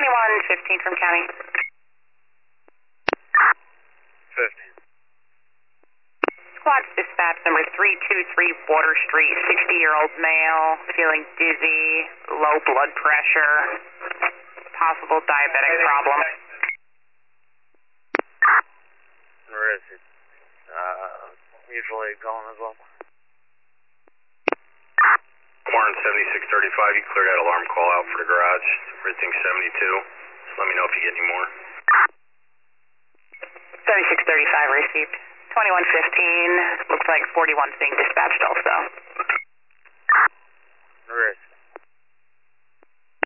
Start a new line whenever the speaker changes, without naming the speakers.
2115 from county.
15.
Squad dispatch number 323 Water Street, 60-year-old male, feeling dizzy, low blood pressure, possible diabetic problem.
Where is it? Usually going as well.
Warren 7635, you cleared that alarm call out for the garage. Everything 72. Just let me know if you get any more.
7635 received. 2115, looks like 41's being dispatched also.